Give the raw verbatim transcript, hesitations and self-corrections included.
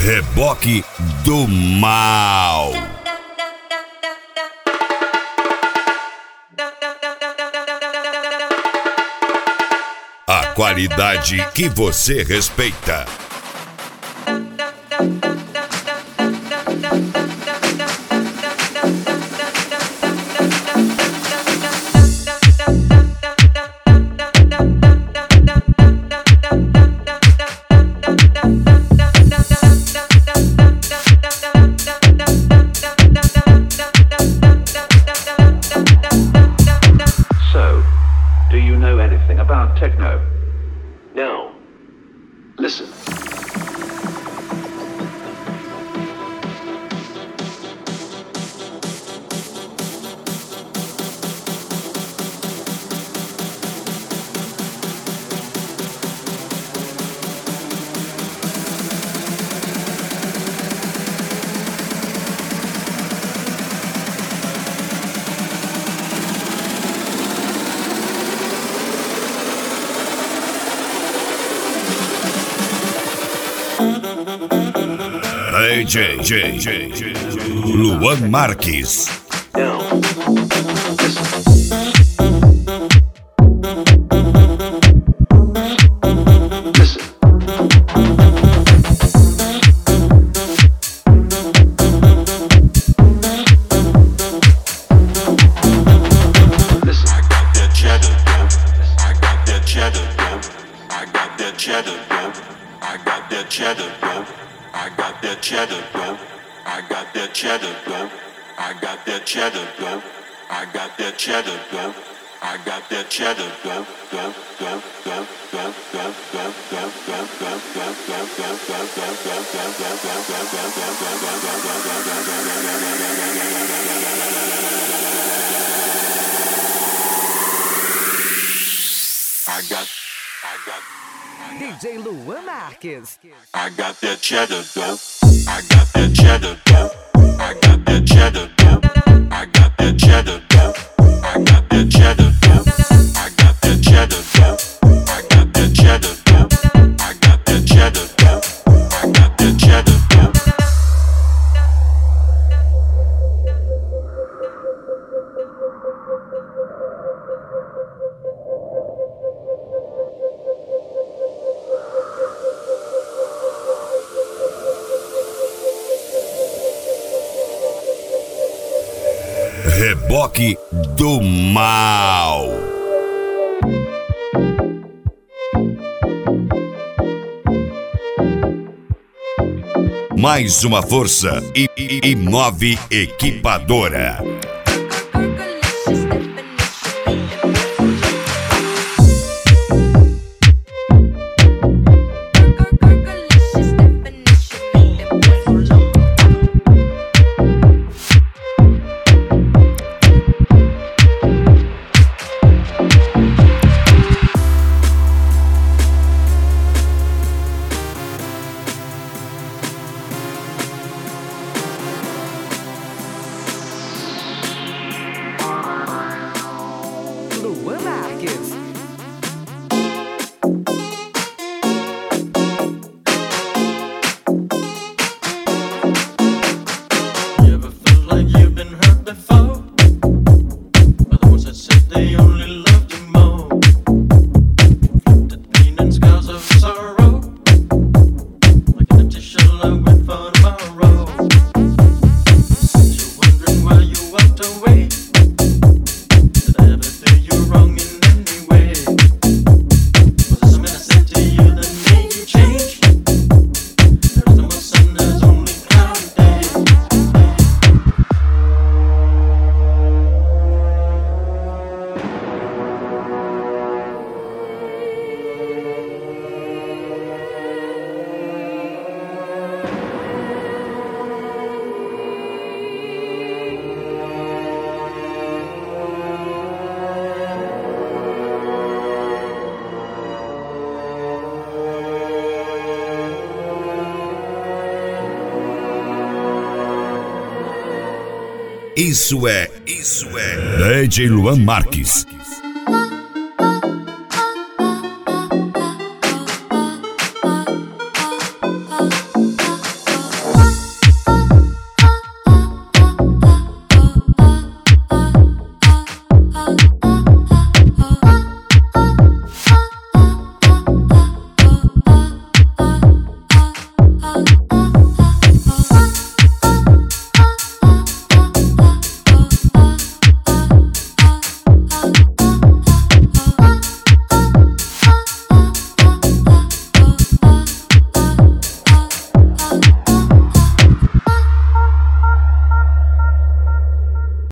Reboque do Mal. A qualidade que você respeita. So, do you know anything about techno? No. Listen. D J, J, J, J, Luan Marques. No. Listen. Listen. Listen. I got that cheddar dope. I got that cheddar dope. I got that cheddar dope. I got that cheddar dope. I got that cheddar dope. I got that cheddar dope. I got that cheddar dope. I got that cheddar dope. I got that cheddar dope. Dope, dope, dope, dope, dope, dope, dope, dope, dope, dope, dope, dope, dope, I got, I got. D J Luan Marques. I got that cheddar dope. I got that cheddar dope. I got that cheddar dope. I got that cheddar dope. I got that cheddar dope. I got that cheddar dope. I got that cheddar dope. I got that cheddar dope. I got that cheddar dope. Reboque do Mal. Mais uma força e, e, e nove equipadora. Luan Marques. You ever feel like you've been hurt before? By the ones that said they only loved you more? The pain and scars of sorrow, like an empty shell I wait for tomorrow. You're wondering why you walked away. Did I ever do you wrong in any way? Was there something I said to you that made you change? There's no more sun, there's only cloudy days. Isso é, isso é D J Luan Marques.